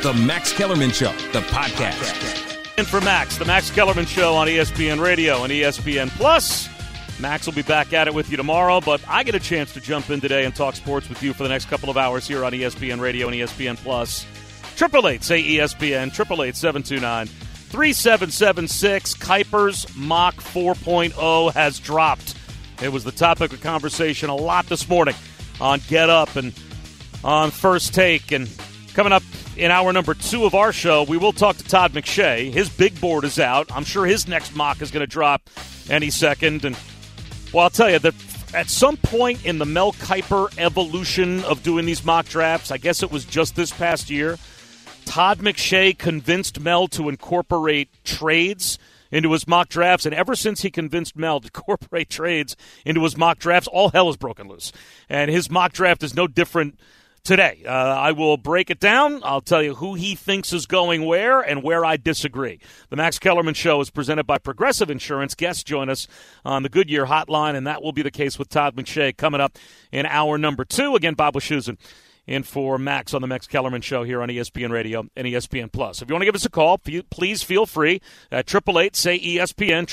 The Max Kellerman Show, the podcast. And for Max, the Max Kellerman Show on ESPN Radio and ESPN Plus. Max will be back at it with you tomorrow, but I get a chance to jump in today and talk sports with you for the next couple of hours here on ESPN Radio and ESPN Plus. 888-SAY-ESPN, 888-729-3776. Kuiper's Mach 4.0 has dropped. It was the topic of conversation a lot this morning on Get Up and on First Take. And coming up in hour number 2 of our show, we will talk to Todd McShay. His big board is out. I'm sure his next mock is going to drop any second. And, well, I'll tell you, that at some point in the Mel Kiper evolution of doing these mock drafts, I guess it was just this past year, Todd McShay convinced Mel to incorporate trades into his mock drafts, and ever since he convinced Mel to incorporate trades into his mock drafts, all hell has broken loose. And his mock draft is no different today. I will break it down. I'll tell you who he thinks is going where and where I disagree. The Max Kellerman Show is presented by Progressive Insurance. Guests join us on the Goodyear Hotline, and that will be the case with Todd McShay coming up in hour number 2. Again, Bob Wischusen in for Max on the Max Kellerman Show here on ESPN Radio and ESPN Plus. If you want to give us a call, please feel free at 888-SAY-ESPN,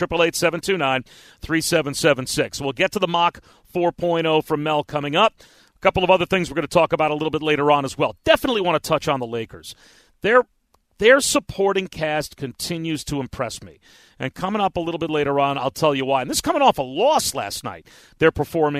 888-729-3776. We'll get to the Mach 4.0 from Mel coming up. A couple of other things we're going to talk about a little bit later on as well. Definitely want to touch on the Lakers. Their supporting cast continues to impress me. And coming up a little bit later on, I'll tell you why. And this is coming off a loss last night. Their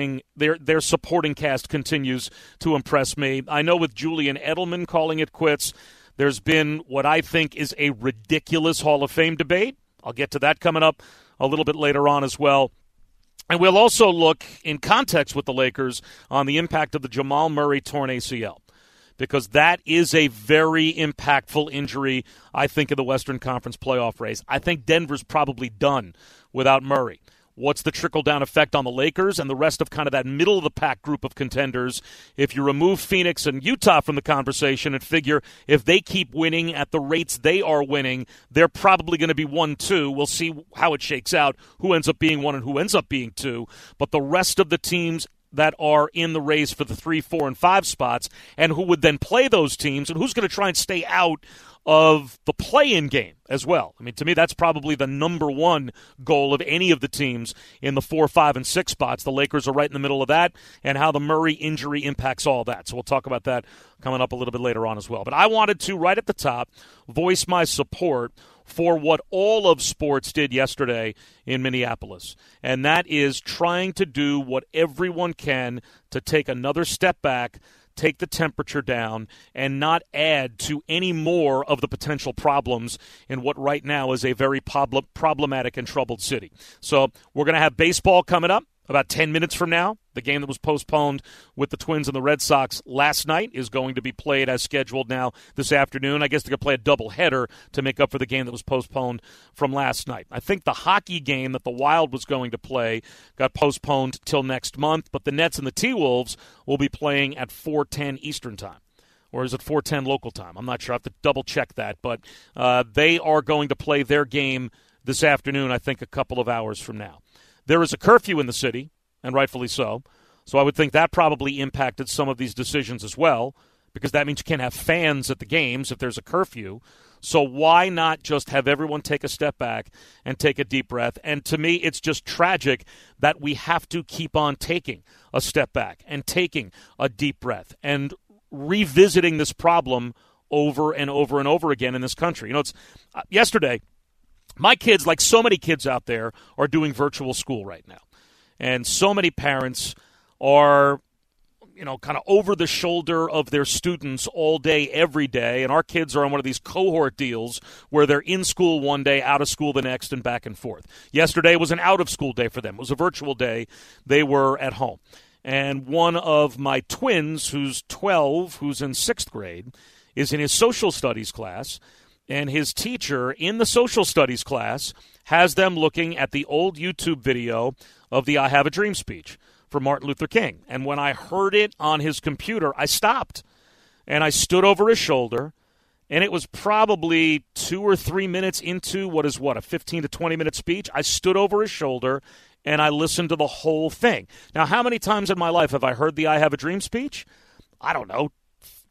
supporting cast continues to impress me. I know with Julian Edelman calling it quits, there's been what I think is a ridiculous Hall of Fame debate. I'll get to that coming up a little bit later on as well. And we'll also look in context with the Lakers on the impact of the Jamal Murray torn ACL, because that is a very impactful injury, I think, in the Western Conference playoff race. I think Denver's probably done without Murray. What's the trickle-down effect on the Lakers and the rest of kind of that middle-of-the-pack group of contenders? If you remove Phoenix and Utah from the conversation and figure if they keep winning at the rates they are winning, they're probably going to be 1-2. We'll see how it shakes out, who ends up being 1 and who ends up being 2. But the rest of the teams that are in the race for the 3, 4, and 5 spots, and who would then play those teams, and who's going to try and stay out of the play-in game as well. I mean, to me, that's probably the number one goal of any of the teams in the 4, 5, and 6 spots. The Lakers are right in the middle of that, and how the Murray injury impacts all that. So we'll talk about that coming up a little bit later on as well. But I wanted to, right at the top, voice my support for what all of sports did yesterday in Minneapolis, and that is trying to do what everyone can to take another step back, take the temperature down, and not add to any more of the potential problems in what right now is a very problematic and troubled city. So we're going to have baseball coming up about 10 minutes from now. The game that was postponed with the Twins and the Red Sox last night is going to be played as scheduled now this afternoon. I guess they're going to play a doubleheader to make up for the game that was postponed from last night. I think the hockey game that the Wild was going to play got postponed till next month, but the Nets and the T-Wolves will be playing at 4:10 Eastern Time. Or is it 4:10 local time? I'm not sure. I have to double-check that. But they are going to play their game this afternoon, I think, a couple of hours from now. There is a curfew in the city, and rightfully so. So I would think that probably impacted some of these decisions as well, because that means you can't have fans at the games if there's a curfew. So why not just have everyone take a step back and take a deep breath? And to me, it's just tragic that we have to keep on taking a step back and taking a deep breath and revisiting this problem over and over and over again in this country. You know, it's yesterday, my kids, like so many kids out there, are doing virtual school right now. And so many parents are, you know, kind of over the shoulder of their students all day, every day. And our kids are on one of these cohort deals where they're in school one day, out of school the next, and back and forth. Yesterday was an out-of-school day for them. It was a virtual day. They were at home. And one of my twins, who's 12, who's in 6th grade, is in his social studies class. And his teacher in the social studies class has them looking at the old YouTube video of the I Have a Dream speech for Martin Luther King. And when I heard it on his computer, I stopped. And I stood over his shoulder. And it was probably 2 or 3 minutes into a 15 to 20-minute speech. I stood over his shoulder, and I listened to the whole thing. Now, how many times in my life have I heard the I Have a Dream speech? I don't know,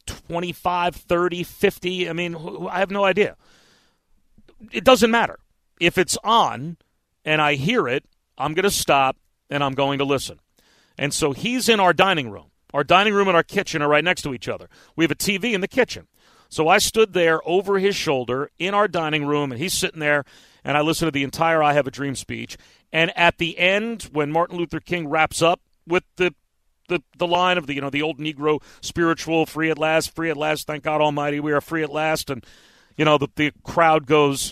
25, 30, 50. I mean, I have no idea. It doesn't matter. If it's on and I hear it, I'm going to stop and I'm going to listen. And so he's in our dining room. Our dining room and our kitchen are right next to each other. We have a TV in the kitchen. So I stood there over his shoulder in our dining room, and he's sitting there, and I listened to the entire I Have a Dream speech. And at the end, when Martin Luther King wraps up with the line of the old Negro spiritual, free at last, thank God Almighty, we are free at last. And, the crowd goes,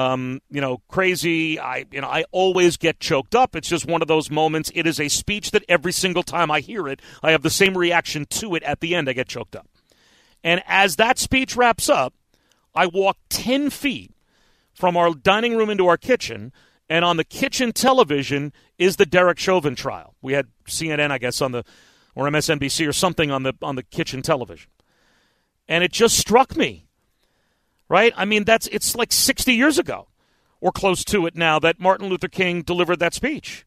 crazy. I always get choked up. It's just one of those moments. It is a speech that every single time I hear it, I have the same reaction to it at the end. I get choked up. And as that speech wraps up, I walk 10 feet from our dining room into our kitchen, and on the kitchen television is the Derek Chauvin trial. We had CNN, I guess, or MSNBC or something on the kitchen television. And it just struck me, right? I mean, it's like 60 years ago or close to it now that Martin Luther King delivered that speech.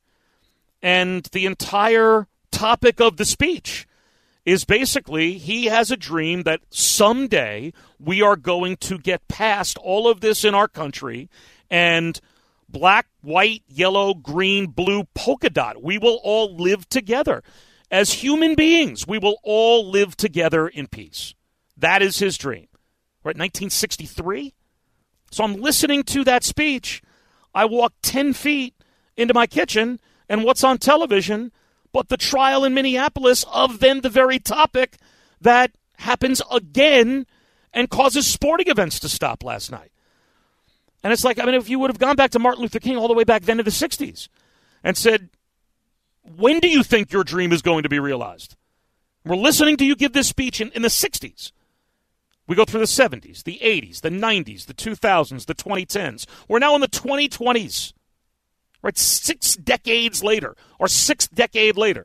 And the entire topic of the speech is basically he has a dream that someday we are going to get past all of this in our country and black, white, yellow, green, blue, polka dot. We will all live together. As human beings, we will all live together in peace. That is his dream. Right, 1963? So I'm listening to that speech. I walk 10 feet into my kitchen, and what's on television but the trial in Minneapolis of then the very topic that happens again and causes sporting events to stop last night. And it's like, if you would have gone back to Martin Luther King all the way back then to the 60s and said, when do you think your dream is going to be realized? We're listening to you give this speech in the 60s. We go through the 70s, the 80s, the 90s, the 2000s, the 2010s. We're now in the 2020s. Right, 6 decades later, or 6th decade later.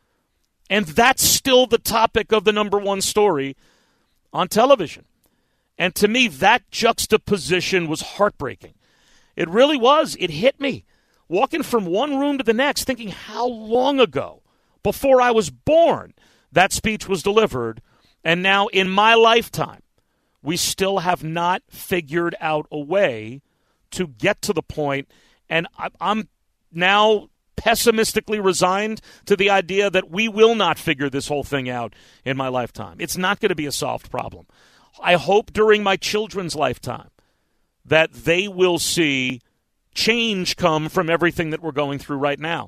And that's still the topic of the number one story on television. And to me, that juxtaposition was heartbreaking. It really was. It hit me. Walking from one room to the next, thinking how long ago, before I was born, that speech was delivered. And now in my lifetime, we still have not figured out a way to get to the point. And I'm now pessimistically resigned to the idea that we will not figure this whole thing out in my lifetime. It's not going to be a solved problem. I hope during my children's lifetime that they will see change come from everything that we're going through right now.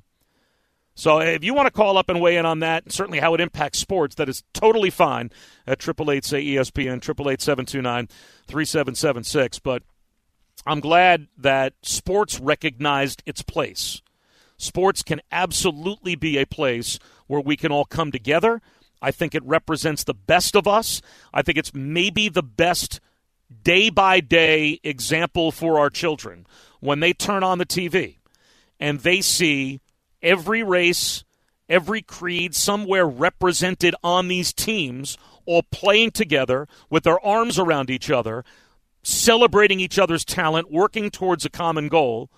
So if you want to call up and weigh in on that, and certainly how it impacts sports, that is totally fine at 888-SAY-ESPN, 888-729-3776. But I'm glad that sports recognized its place. Sports can absolutely be a place where we can all come together. I think it represents the best of us. I think it's maybe the best day-by-day example for our children when they turn on the TV and they see every race, every creed somewhere represented on these teams, all playing together with their arms around each other, celebrating each other's talent, working towards a common goal.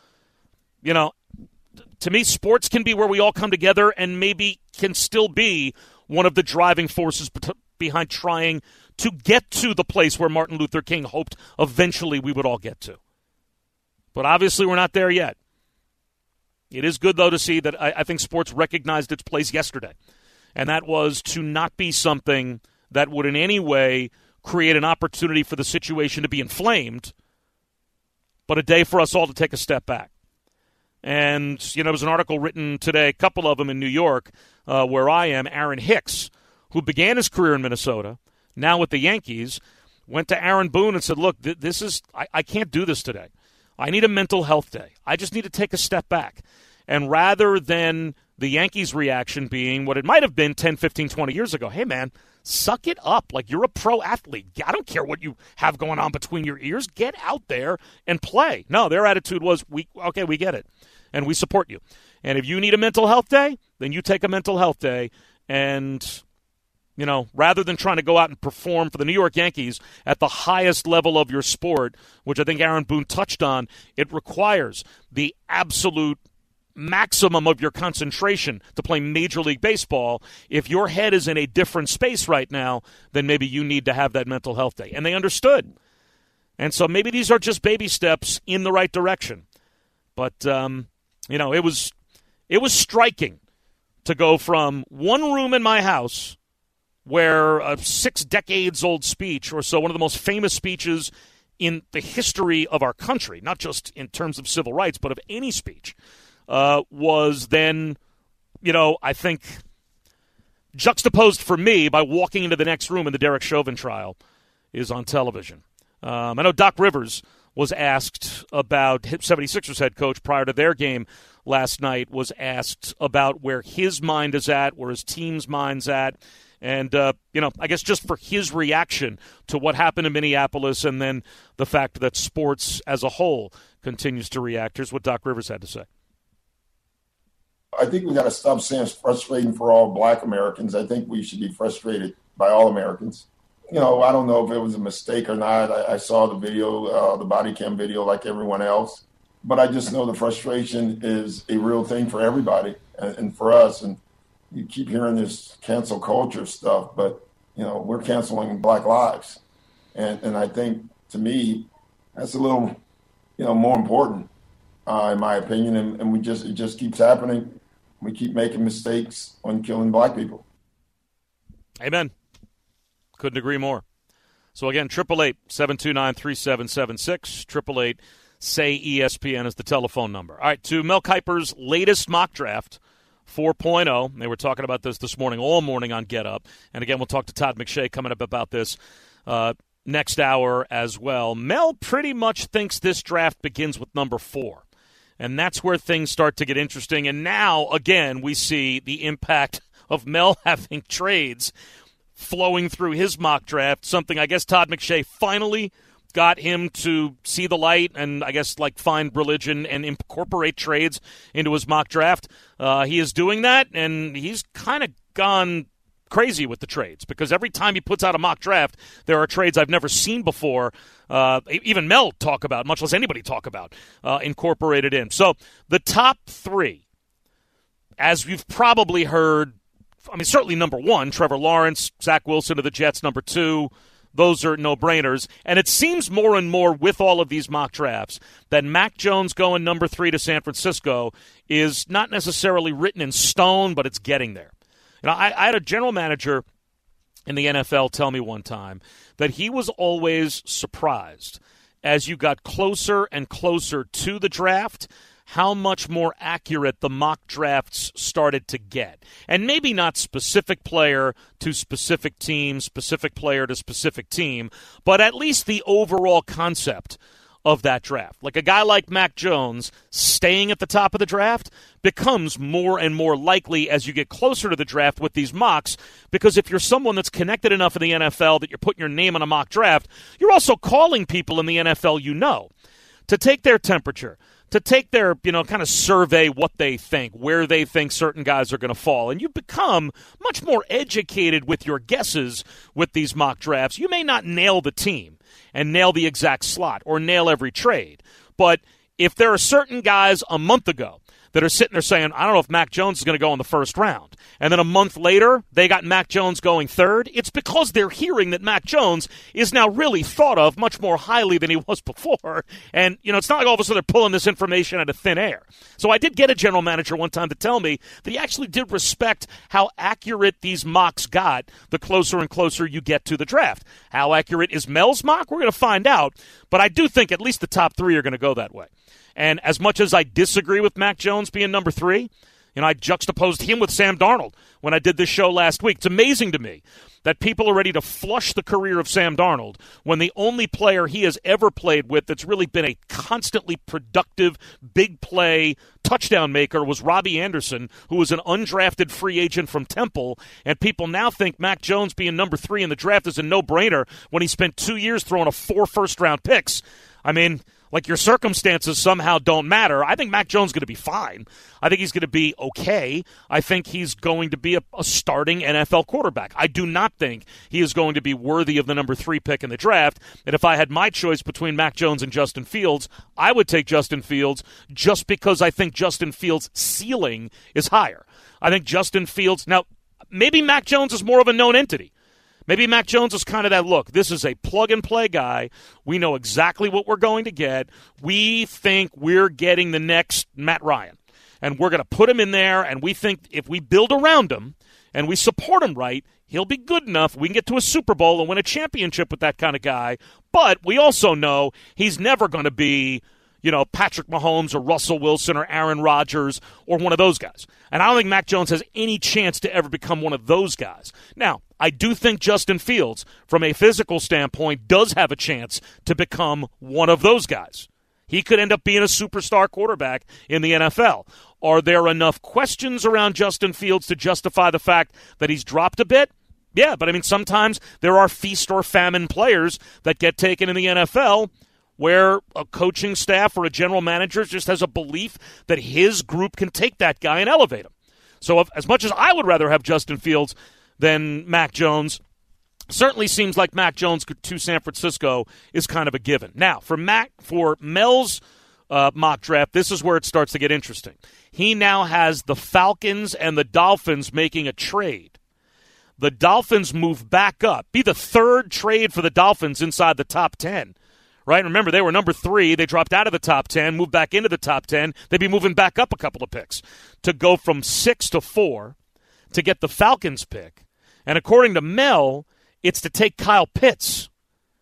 To me, sports can be where we all come together and maybe can still be one of the driving forces behind trying to get to the place where Martin Luther King hoped eventually we would all get to. But obviously we're not there yet. It is good, though, to see that I think sports recognized its place yesterday, and that was to not be something that would in any way create an opportunity for the situation to be inflamed, but a day for us all to take a step back. And, there was an article written today, a couple of them in New York, where I am, Aaron Hicks, who began his career in Minnesota, now with the Yankees, went to Aaron Boone and said, look, I can't do this today. I need a mental health day. I just need to take a step back. And rather than the Yankees' reaction being what it might have been 10, 15, 20 years ago, hey, man, suck it up. Like, you're a pro athlete. I don't care what you have going on between your ears. Get out there and play. No, their attitude was, we get it, and we support you. And if you need a mental health day, then you take a mental health day. And, rather than trying to go out and perform for the New York Yankees at the highest level of your sport, which I think Aaron Boone touched on, it requires the absolute maximum of your concentration to play Major League Baseball. If your head is in a different space right now, then maybe you need to have that mental health day. And they understood. And so maybe these are just baby steps in the right direction. But, it was striking to go from one room in my house where a 6 decades old speech or so, one of the most famous speeches in the history of our country, not just in terms of civil rights, but of any speech, was then, I think, juxtaposed for me by walking into the next room and the Derek Chauvin trial is on television. I know Doc Rivers was asked about, 76ers head coach prior to their game last night, was asked about where his mind is at, where his team's mind's at. And, I guess just for his reaction to what happened in Minneapolis and then the fact that sports as a whole continues to react. Here's what Doc Rivers had to say. I think we got to stop saying it's frustrating for all Black Americans. I think we should be frustrated by all Americans. I don't know if it was a mistake or not. I saw the video, the body cam video like everyone else. But I just know the frustration is a real thing for everybody and for us. And you keep hearing this cancel culture stuff, but, we're canceling Black lives. And I think, to me, that's a little, more important, in my opinion. And it just keeps happening. We keep making mistakes on killing Black people. Amen. Couldn't agree more. So, again, 888-729-3776, 888-SAY-ESPN is the telephone number. All right, to Mel Kiper's latest mock draft, 4.0. They were talking about this morning, all morning on Get Up. And, again, we'll talk to Todd McShay coming up about this next hour as well. Mel pretty much thinks this draft begins with number 4. And that's where things start to get interesting. And now, again, we see the impact of Mel having trades flowing through his mock draft, something I guess Todd McShay finally got him to see the light and I guess find religion and incorporate trades into his mock draft. He is doing that, and he's kind of gone crazy with the trades because every time he puts out a mock draft, there are trades I've never seen before, even Mel talk about, much less anybody talk about, incorporated in. So the top 3, as you've probably heard, certainly number 1, Trevor Lawrence, Zach Wilson of the Jets, number 2. Those are no-brainers. And it seems more and more with all of these mock drafts that Mac Jones going number 3 to San Francisco is not necessarily written in stone, but it's getting there. I had a general manager in the NFL tell me one time that he was always surprised as you got closer and closer to the draft how much more accurate the mock drafts started to get. And maybe not specific player to specific team, specific player to specific team, but at least the overall concept of that draft. Like a guy like Mac Jones staying at the top of the draft becomes more and more likely as you get closer to the draft with these mocks, because if you're someone that's connected enough in the NFL that you're putting your name on a mock draft, you're also calling people in the NFL to take their temperature, to take their, kind of survey what they think, where they think certain guys are going to fall. And you become much more educated with your guesses with these mock drafts. You may not nail the team and nail the exact slot or nail every trade. But if there are certain guys a month ago that are sitting there saying, I don't know if Mac Jones is going to go in the first round, and then a month later they got Mac Jones going third, it's because they're hearing that Mac Jones is now really thought of much more highly than he was before. And, it's not like all of a sudden they're pulling this information out of thin air. So I did get a general manager one time to tell me that he actually did respect how accurate these mocks got the closer and closer you get to the draft. How accurate is Mel's mock? We're going to find out. But I do think at least the top 3 are going to go that way. And as much as I disagree with Mac Jones being number 3, I juxtaposed him with Sam Darnold when I did this show last week. It's amazing to me that people are ready to flush the career of Sam Darnold when the only player he has ever played with that's really been a constantly productive, big play touchdown maker was Robbie Anderson, who was an undrafted free agent from Temple. And people now think Mac Jones being number 3 in the draft is a no-brainer when he spent 2 years throwing 4 first-round picks. like your circumstances somehow don't matter. I think Mac Jones is going to be fine. I think he's going to be okay. I think he's going to be a starting NFL quarterback. I do not think he is going to be worthy of the number 3 pick in the draft. And if I had my choice between Mac Jones and Justin Fields, I would take Justin Fields just because I think Justin Fields' ceiling is higher. I think Justin Fields, now maybe Mac Jones is more of a known entity. Maybe Mac Jones is kind of that, look, this is a plug-and-play guy. We know exactly what we're going to get. We think we're getting the next Matt Ryan. And we're going to put him in there, and we think if we build around him and we support him right, he'll be good enough. We can get to a Super Bowl and win a championship with that kind of guy. But we also know he's never going to be, Patrick Mahomes or Russell Wilson or Aaron Rodgers or one of those guys. And I don't think Mac Jones has any chance to ever become one of those guys. Now, I do think Justin Fields, from a physical standpoint, does have a chance to become one of those guys. He could end up being a superstar quarterback in the NFL. Are there enough questions around Justin Fields to justify the fact that he's dropped a bit? Yeah, but sometimes there are feast or famine players that get taken in the NFL where a coaching staff or a general manager just has a belief that his group can take that guy and elevate him. So as much as I would rather have Justin Fields than Mac Jones, certainly seems like Mac Jones to San Francisco is kind of a given. Now, for Mel's mock draft, this is where it starts to get interesting. He now has the Falcons and the Dolphins making a trade. The Dolphins move back up, be the third trade for the Dolphins inside the top 10. Right? Remember, they were number 3. They dropped out of the top 10, moved back into the top 10. They'd be moving back up a couple of picks to go from 6 to 4 to get the Falcons pick. And according to Mel, it's to take Kyle Pitts.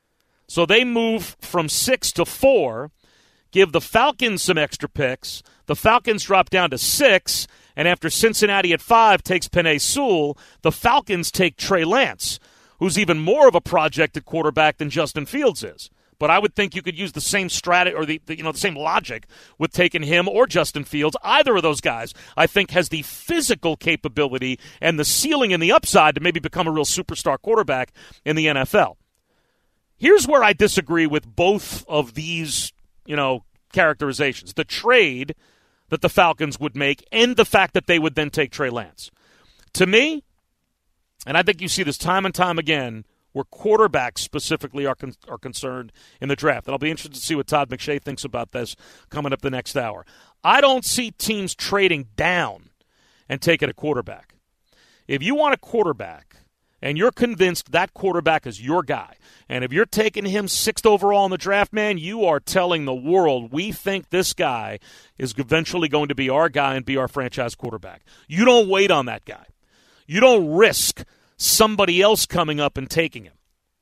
So they move from 6 to 4, give the Falcons some extra picks. The Falcons drop down to 6, and after Cincinnati at 5 takes Penei Sewell, the Falcons take Trey Lance, who's even more of a projected quarterback than Justin Fields is. But I would think you could use the same strategy or the same logic with taking him or Justin Fields. Either of those guys, I think, has the physical capability and the ceiling and the upside to maybe become a real superstar quarterback in the NFL. Here's where I disagree with both of these, characterizations. The trade that the Falcons would make and the fact that they would then take Trey Lance. To me, and I think you see this time and time again, where quarterbacks specifically are concerned in the draft. And I'll be interested to see what Todd McShay thinks about this coming up the next hour. I don't see teams trading down and taking a quarterback. If you want a quarterback and you're convinced that quarterback is your guy, and if you're taking him 6th overall in the draft, man, you are telling the world we think this guy is eventually going to be our guy and be our franchise quarterback. You don't wait on that guy. You don't risk somebody else coming up and taking him.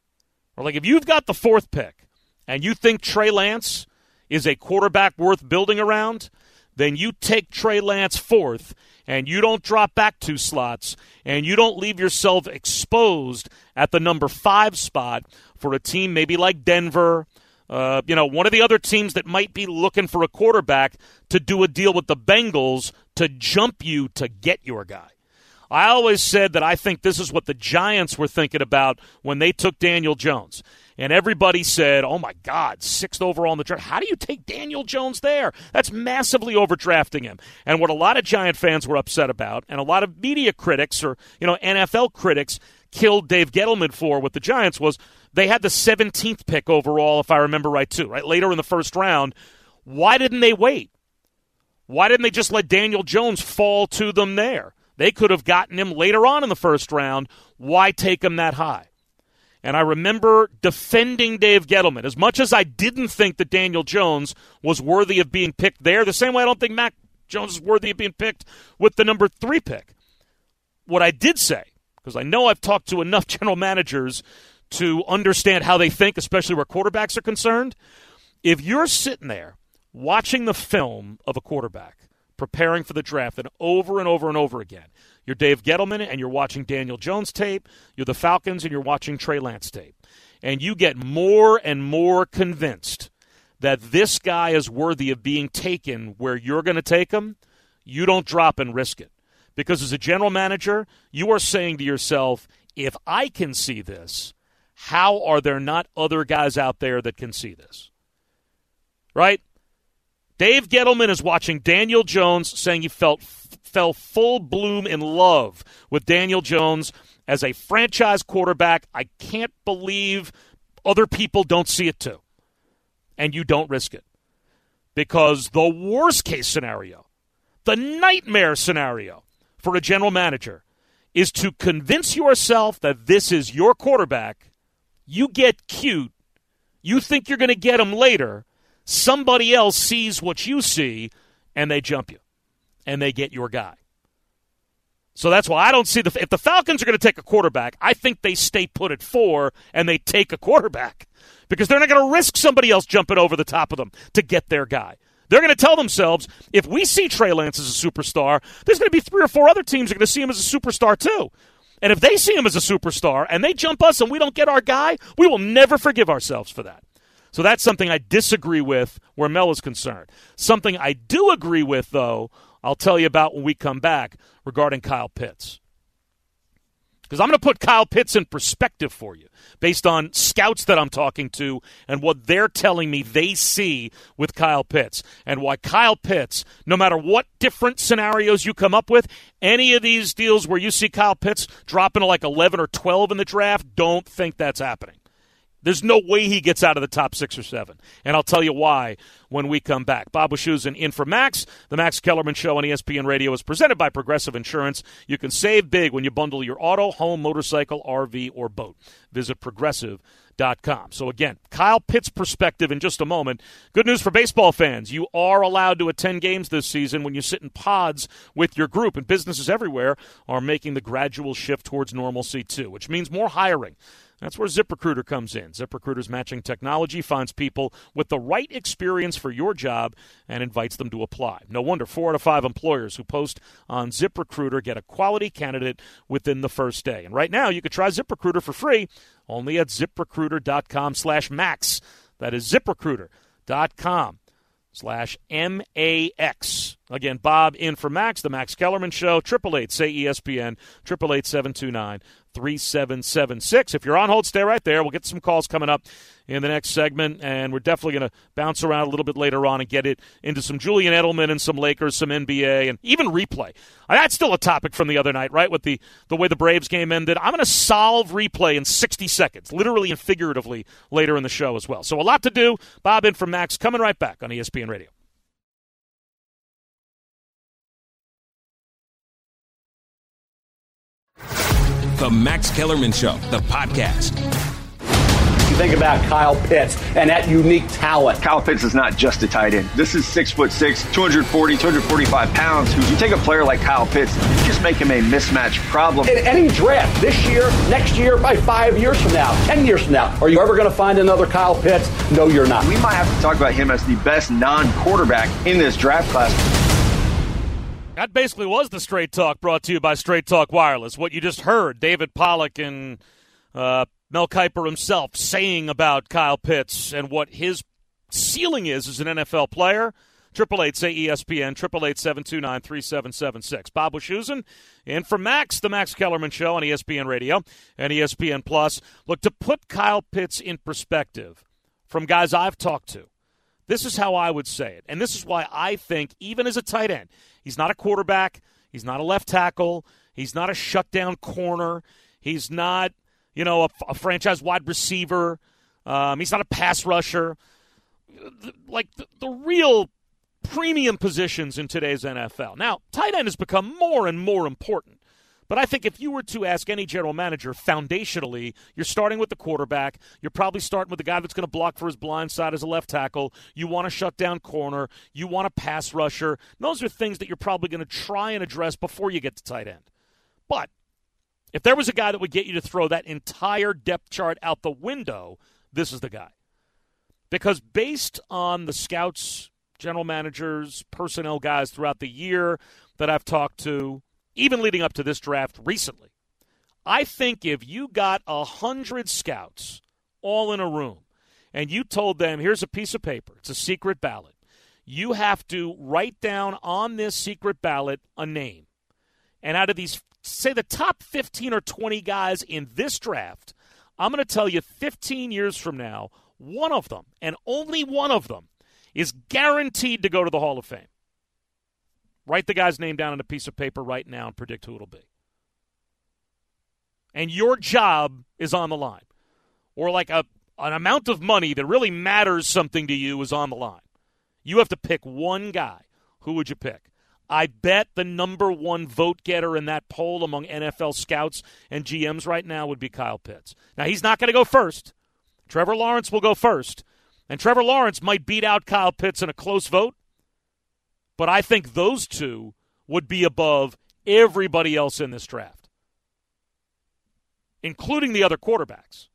Or like if you've got the 4th pick and you think Trey Lance is a quarterback worth building around, then you take Trey Lance 4th and you don't drop back 2 slots and you don't leave yourself exposed at the number 5 spot for a team maybe like Denver, one of the other teams that might be looking for a quarterback to do a deal with the Bengals to jump you to get your guy. I always said that I think this is what the Giants were thinking about when they took Daniel Jones. And everybody said, oh, my God, 6th overall in the draft. How do you take Daniel Jones there? That's massively overdrafting him. And what a lot of Giant fans were upset about, and a lot of media critics or NFL critics killed Dave Gettleman for with the Giants, was they had the 17th pick overall, if I remember right, too, right? Later in the first round. Why didn't they wait? Why didn't they just let Daniel Jones fall to them there? They could have gotten him later on in the first round. Why take him that high? And I remember defending Dave Gettleman. As much as I didn't think that Daniel Jones was worthy of being picked there, the same way I don't think Mac Jones is worthy of being picked with the number 3 pick. What I did say, because I know I've talked to enough general managers to understand how they think, especially where quarterbacks are concerned, if you're sitting there watching the film of a quarterback, preparing for the draft, and over and over and over again, you're Dave Gettleman and you're watching Daniel Jones tape, you're the Falcons and you're watching Trey Lance tape, and you get more and more convinced that this guy is worthy of being taken where you're going to take him, you don't drop and risk it. Because as a general manager, you are saying to yourself, if I can see this, how are there not other guys out there that can see this? right? Dave Gettleman is watching Daniel Jones, saying he fell full bloom in love with Daniel Jones as a franchise quarterback. I can't believe other people don't see it too. And you don't risk it. Because the worst case scenario, the nightmare scenario for a general manager is to convince yourself that this is your quarterback. You get cute. You think you're going to get him later. Somebody else sees what you see, and they jump you, and they get your guy. So that's why I don't see if the Falcons are going to take a quarterback, I think they stay put at 4 and they take a quarterback because they're not going to risk somebody else jumping over the top of them to get their guy. They're going to tell themselves, if we see Trey Lance as a superstar, there's going to be 3 or 4 other teams that are going to see him as a superstar too. And if they see him as a superstar and they jump us and we don't get our guy, we will never forgive ourselves for that. So that's something I disagree with where Mel is concerned. Something I do agree with, though, I'll tell you about when we come back regarding Kyle Pitts. Because I'm going to put Kyle Pitts in perspective for you based on scouts that I'm talking to and what they're telling me they see with Kyle Pitts. And why Kyle Pitts, no matter what different scenarios you come up with, any of these deals where you see Kyle Pitts dropping to like 11 or 12 in the draft, don't think that's happening. There's no way he gets out of the top 6 or 7. And I'll tell you why when we come back. Bob Wischusen in for Max. The Max Kellerman Show on ESPN Radio is presented by Progressive Insurance. You can save big when you bundle your auto, home, motorcycle, RV, or boat. Visit Progressive.com. So again, Kyle Pitts' perspective in just a moment. Good news for baseball fans. You are allowed to attend games this season when you sit in pods with your group, and businesses everywhere are making the gradual shift towards normalcy too, which means more hiring. That's where ZipRecruiter comes in. ZipRecruiter's matching technology finds people with the right experience for your job and invites them to apply. No wonder 4 out of 5 employers who post on ZipRecruiter get a quality candidate within the first day. And right now, you could try ZipRecruiter for free only at ZipRecruiter.com/max. That is ZipRecruiter.com/MAX. Again, Bob in for Max, the Max Kellerman Show, 888-SAY-ESPN, 888-729-3776. If you're on hold, stay right there. We'll get some calls coming up in the next segment, and we're definitely going to bounce around a little bit later on and get it into some Julian Edelman and some Lakers, some NBA, and even replay. That's still a topic from the other night, right, with the way the Braves game ended. I'm going to solve replay in 60 seconds, literally and figuratively, later in the show as well. So a lot to do. Bob in for Max, coming right back on ESPN Radio. The Max Kellerman Show, the podcast. You think about Kyle Pitts and that unique talent. Kyle Pitts is not just a tight end. This is 6'6", 240, 245 pounds. Who you take a player like Kyle Pitts, you just make him a mismatch problem. In any draft, this year, next year, by 5 years from now, 10 years from now, are you ever going to find another Kyle Pitts? No, you're not. We might have to talk about him as the best non-quarterback in this draft class. That basically was the Straight Talk brought to you by Straight Talk Wireless. What you just heard, David Pollack and Mel Kiper himself saying about Kyle Pitts and what his ceiling is as an NFL player. 888-SAY-ESPN, 888-729-3776. Bob Wischusen in for Max, the Max Kellerman Show on ESPN Radio and ESPN Plus. Look, to put Kyle Pitts in perspective from guys I've talked to, this is how I would say it. And this is why I think, even as a tight end, he's not a quarterback, he's not a left tackle, he's not a shutdown corner, he's not, a franchise wide receiver, he's not a pass rusher. The real premium positions in today's NFL. Now, tight end has become more and more important. But I think if you were to ask any general manager, foundationally, you're starting with the quarterback. You're probably starting with the guy that's going to block for his blind side as a left tackle. You want a shutdown corner. You want a pass rusher. Those are things that you're probably going to try and address before you get to tight end. But if there was a guy that would get you to throw that entire depth chart out the window, this is the guy. Because based on the scouts, general managers, personnel guys throughout the year that I've talked to, even leading up to this draft recently, I think if you got 100 scouts all in a room and you told them, here's a piece of paper, it's a secret ballot, you have to write down on this secret ballot a name. And out of these, say the top 15 or 20 guys in this draft, I'm going to tell you 15 years from now, one of them, and only one of them, is guaranteed to go to the Hall of Fame. Write the guy's name down on a piece of paper right now and predict who it'll be. And your job is on the line. Or like an amount of money that really matters something to you is on the line. You have to pick one guy. Who would you pick? I bet the number one vote getter in that poll among NFL scouts and GMs right now would be Kyle Pitts. Now, he's not going to go first. Trevor Lawrence will go first. And Trevor Lawrence might beat out Kyle Pitts in a close vote. But I think those two would be above everybody else in this draft, including the other quarterbacks.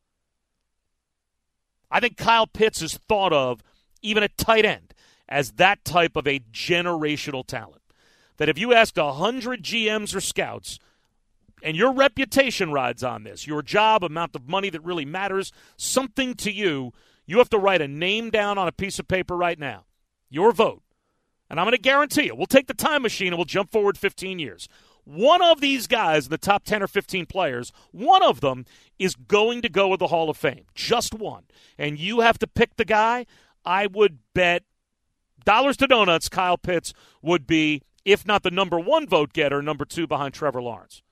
I think Kyle Pitts is thought of, even at tight end, as that type of a generational talent. That if you asked 100 GMs or scouts, and your reputation rides on this, your job, amount of money that really matters, something to you, you have to write a name down on a piece of paper right now. Your vote. And I'm going to guarantee you, we'll take the time machine and we'll jump forward 15 years. One of these guys, the top 10 or 15 players, one of them is going to go with the Hall of Fame. Just one. And you have to pick the guy. I would bet dollars to donuts Kyle Pitts would be, if not the number one vote getter, number two behind Trevor Lawrence.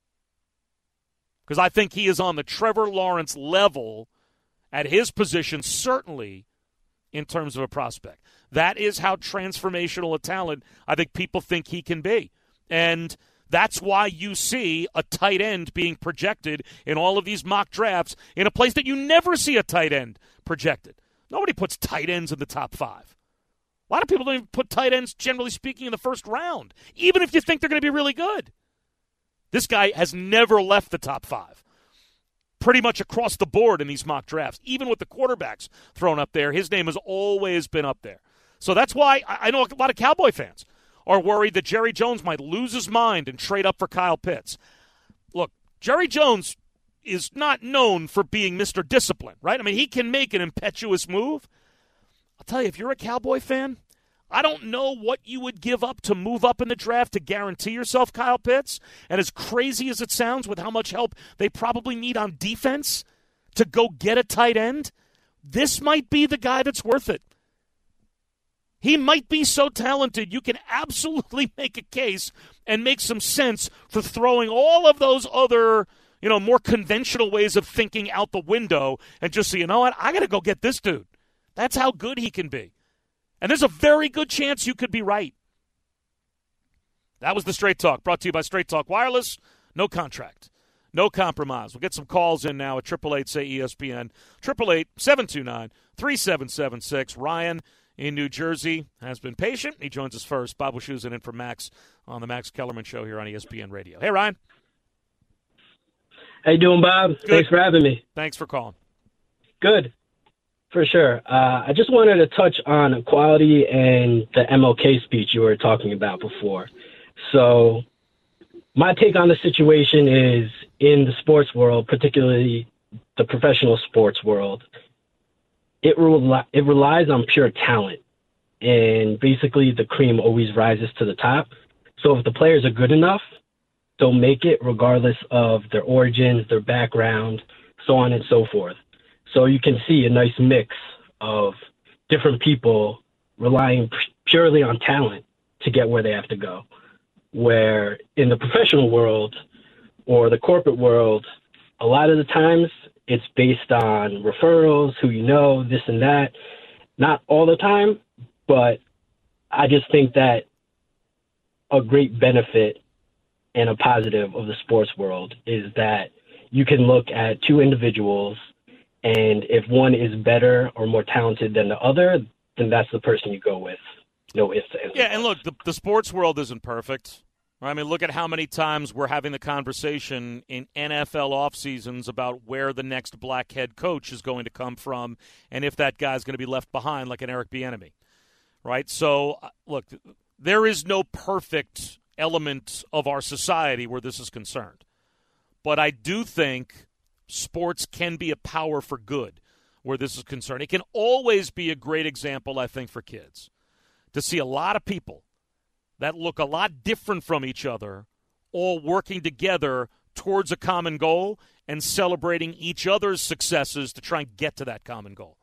Because I think he is on the Trevor Lawrence level at his position, certainly in terms of a prospect. That is how transformational a talent I think people think he can be. And that's why you see a tight end being projected in all of these mock drafts in a place that you never see a tight end projected. Nobody puts tight ends in the top 5. A lot of people don't even put tight ends, generally speaking, in the first round, even if you think they're going to be really good. This guy has never left the top 5. Pretty much across the board in these mock drafts, even with the quarterbacks thrown up there, his name has always been up there. So that's why I know a lot of Cowboy fans are worried that Jerry Jones might lose his mind and trade up for Kyle Pitts. Look, Jerry Jones is not known for being Mr. Discipline, right? I mean, he can make an impetuous move. I'll tell you, if you're a Cowboy fan, I don't know what you would give up to move up in the draft to guarantee yourself Kyle Pitts. And as crazy as it sounds with how much help they probably need on defense to go get a tight end, this might be the guy that's worth it. He might be so talented you can absolutely make a case and make some sense for throwing all of those other, more conventional ways of thinking out the window and just say, you know what, I got to go get this dude. That's how good he can be. And there's a very good chance you could be right. That was the Straight Talk, brought to you by Straight Talk Wireless. No contract, no compromise. We'll get some calls in now at 888-SAY-ESPN, 888-729-3776. Ryan in New Jersey has been patient. He joins us first. Bob Wischusen in for Max on the Max Kellerman Show here on ESPN Radio. Hey, Ryan. How you doing, Bob? Good. Thanks for having me. Thanks for calling. Good. For sure. I just wanted to touch on equality and the MLK speech you were talking about before. So my take on the situation is, in the sports world, particularly the professional sports world, it relies on pure talent. And basically the cream always rises to the top. So if the players are good enough, they'll make it regardless of their origins, their background, so on and so forth. So you can see a nice mix of different people relying purely on talent to get where they have to go. Where in the professional world or the corporate world, a lot of the times it's based on referrals, who you know, this and that. Not all the time, but I just think that a great benefit and a positive of the sports world is that you can look at two individuals, and if one is better or more talented than the other, then that's the person you go with. No ifs, ands, yeah, and look, the sports world isn't perfect. I mean, look at how many times we're having the conversation in NFL off seasons about where the next black head coach is going to come from and if that guy's going to be left behind like an Eric Bieniemy, right? So, look, there is no perfect element of our society where this is concerned. But I do think sports can be a power for good where this is concerned. It can always be a great example, I think, for kids to see a lot of people that look a lot different from each other all working together towards a common goal and celebrating each other's successes to try and get to that common goal.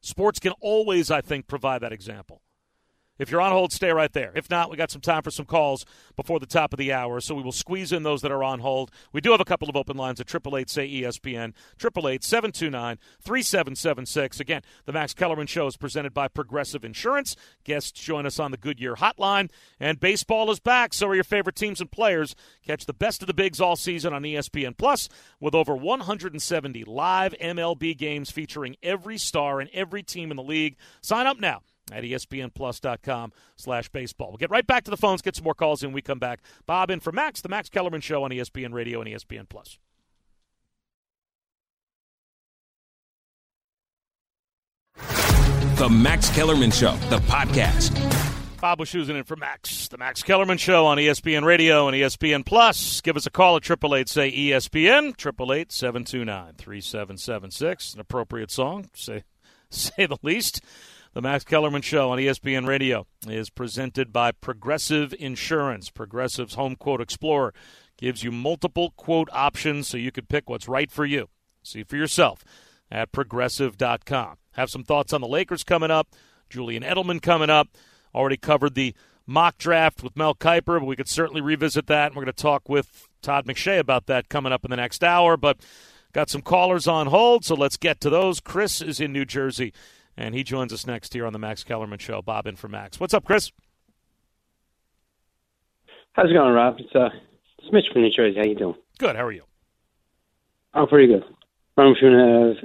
Sports can always, I think, provide that example. If you're on hold, stay right there. If not, we got some time for some calls before the top of the hour, so we will squeeze in those that are on hold. We do have a couple of open lines at 888-SAY-ESPN, 888-729-3776. Again, the Max Kellerman Show is presented by Progressive Insurance. Guests join us on the Goodyear Hotline. And baseball is back, so are your favorite teams and players. Catch the best of the bigs all season on ESPN Plus with over 170 live MLB games featuring every star and every team in the league. Sign up now at ESPNplus.com/baseball. We'll get right back to the phones, get some more calls in when we come back. Bob in for Max, the Max Kellerman Show on ESPN Radio and ESPN Plus. The Max Kellerman Show, the podcast. Bob Wischusen in for Max, the Max Kellerman Show on ESPN Radio and ESPN Plus. Give us a call at 888-SAY-ESPN, 888-729-3776. An appropriate song, say the least. The Max Kellerman Show on ESPN Radio is presented by Progressive Insurance. Progressive's Home Quote Explorer gives you multiple quote options so you can pick what's right for you. See for yourself at Progressive.com. Have some thoughts on the Lakers coming up. Julian Edelman coming up. Already covered the mock draft with Mel Kiper, but we could certainly revisit that. And we're going to talk with Todd McShay about that coming up in the next hour. But got some callers on hold, so let's get to those. Chris is in New Jersey, and he joins us next here on the Max Kellerman Show. Bob in for Max. What's up, Chris? How's it going, Rob? It's Mitch from New Jersey. How you doing? Good. How are you? I'm pretty good. I'm from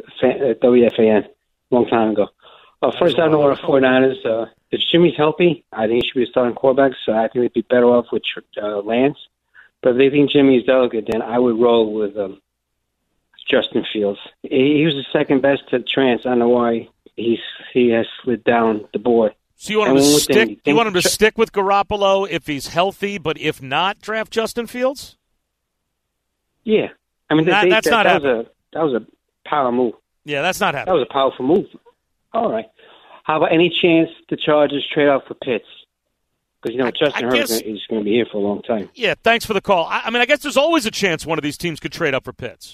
WFAN a long time ago. First, I don't know what 49ers. If Jimmy's healthy, I think he should be a starting quarterback, so I think they'd be better off with Lance. But if they think Jimmy's delicate, then I would roll with Justin Fields. He was the second best to Trance. I don't know why he has slid down the board. So you want him to stick? You want him to stick with Garoppolo if he's healthy, but if not, draft Justin Fields? Yeah, I mean that was a power move. Yeah, that's not happening. That was a powerful move. All right. How about any chance the Chargers trade off for Pitts? Because Justin Herbert is going to be here for a long time. Yeah, thanks for the call. I mean, I guess there's always a chance one of these teams could trade up for Pitts.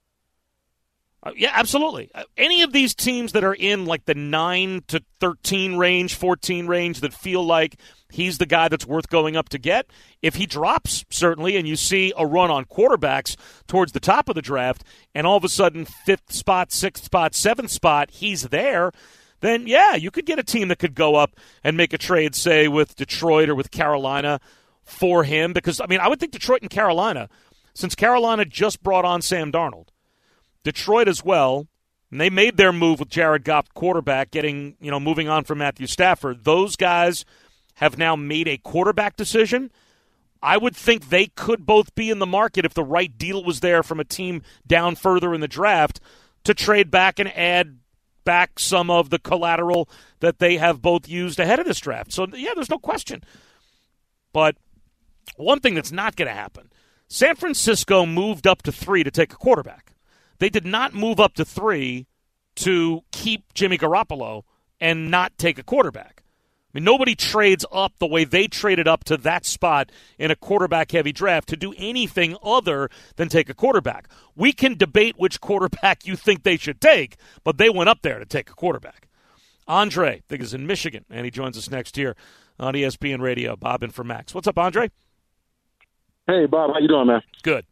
Yeah, absolutely. Any of these teams that are in like the 9 to 13 range, 14 range that feel like he's the guy that's worth going up to get, if he drops, certainly, and you see a run on quarterbacks towards the top of the draft, and all of a sudden 5th spot, 6th spot, 7th spot, he's there, then, yeah, you could get a team that could go up and make a trade, say, with Detroit or with Carolina for him. Because, I mean, I would think Detroit and Carolina, since Carolina just brought on Sam Darnold, Detroit as well, and they made their move with Jared Goff quarterback, moving on from Matthew Stafford. Those guys have now made a quarterback decision. I would think they could both be in the market if the right deal was there from a team down further in the draft to trade back and add back some of the collateral that they have both used ahead of this draft. So, yeah, there's no question. But one thing that's not going to happen, San Francisco moved up to 3 to take a quarterback. They did not move up to 3 to keep Jimmy Garoppolo and not take a quarterback. I mean, nobody trades up the way they traded up to that spot in a quarterback-heavy draft to do anything other than take a quarterback. We can debate which quarterback you think they should take, but they went up there to take a quarterback. Andre, I think, is in Michigan, and he joins us next year on ESPN Radio. Bob in for Max. What's up, Andre? Hey, Bob. How you doing, man? Good.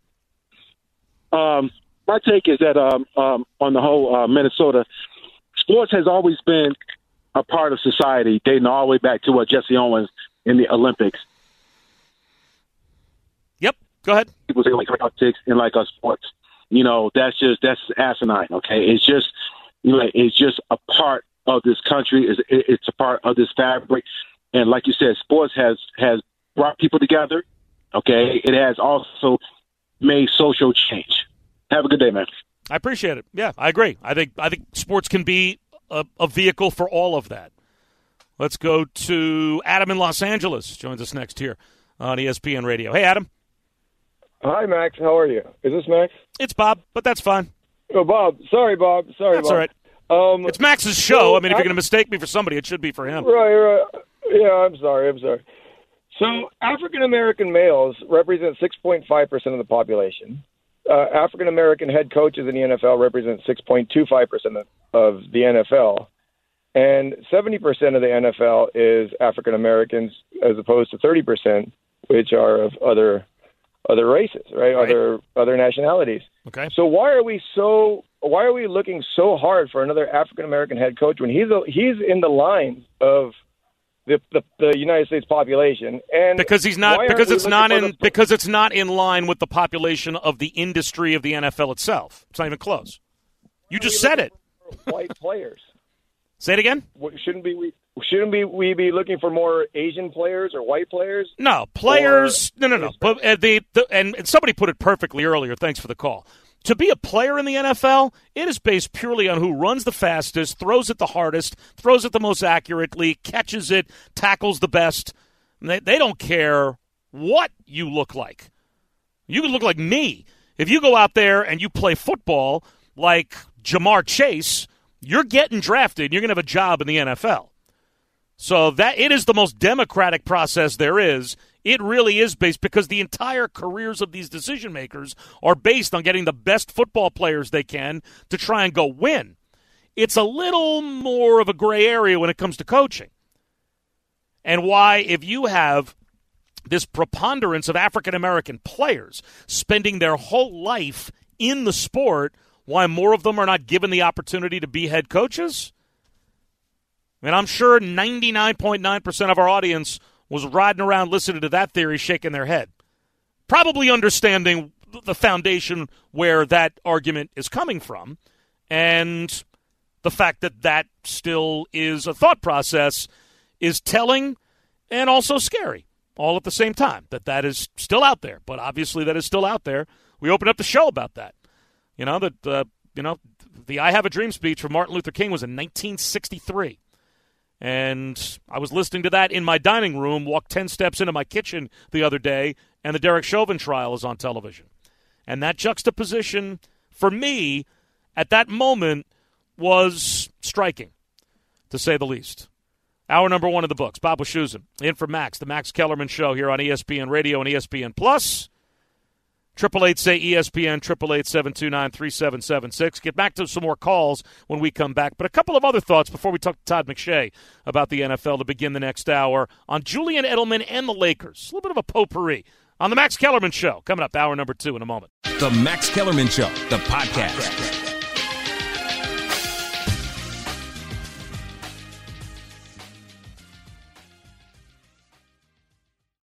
My take is that on the whole Minnesota, sports has always been a part of society, dating all the way back to Jesse Owens in the Olympics. Yep, go ahead. People say like politics and like sports. That's asinine. Okay, it's just it's just a part of this country. It's a part of this fabric, and like you said, sports has brought people together. Okay, it has also made social change. Have a good day, man. I appreciate it. Yeah, I agree. I think sports can be a vehicle for all of that. Let's go to Adam in Los Angeles. Joins us next here on ESPN Radio. Hey, Adam. Hi, Max. How are you? Is this Max? It's Bob, but that's fine. Oh, Bob. Sorry, Bob. That's all right. It's Max's show. I mean, if you're going to mistake me for somebody, it should be for him. Right. Yeah, I'm sorry. So African-American males represent 6.5% of the population. African-American head coaches in the NFL represent 6.25% of the NFL. And 70% of the NFL is African Americans, as opposed to 30%, which are of other races, right? Other nationalities. Okay. So why are we looking so hard for another African American head coach when he's in the line of the United States population? And because it's not in line with the population of the industry of the NFL itself. It's not even close. You just said it. White players. Say it again. Shouldn't we be looking for more Asian players or white players? No, players. No. But and somebody put it perfectly earlier. Thanks for the call. To be a player in the NFL, it is based purely on who runs the fastest, throws it the hardest, throws it the most accurately, catches it, tackles the best. They don't care what you look like. You can look like me. If you go out there and you play football like Jamar Chase, you're getting drafted. You're going to have a job in the NFL. So that it is the most democratic process there is. It really is based because the entire careers of these decision makers are based on getting the best football players they can to try and go win. It's a little more of a gray area when it comes to coaching. And why, if you have this preponderance of African-American players spending their whole life in the sport, why more of them are not given the opportunity to be head coaches? I mean, I'm sure 99.9% of our audience was riding around listening to that theory, shaking their head, probably understanding the foundation where that argument is coming from, and the fact that that still is a thought process is telling and also scary all at the same time, that is still out there. But obviously that is still out there. We opened up the show about that. The I Have a Dream speech from Martin Luther King was in 1963. And I was listening to that in my dining room, walked 10 steps into my kitchen the other day, and the Derek Chauvin trial is on television. And that juxtaposition, for me, at that moment, was striking, to say the least. Hour number one of the books. Bob Wischusen, in for Max, the Max Kellerman Show here on ESPN Radio and ESPN Plus. 888-SAY-ESPN, 888-729-3776. Get back to some more calls when we come back. But a couple of other thoughts before we talk to Todd McShay about the NFL to begin the next hour on Julian Edelman and the Lakers. A little bit of a potpourri on the Max Kellerman Show. Coming up, hour number two in a moment. The Max Kellerman Show, the podcast.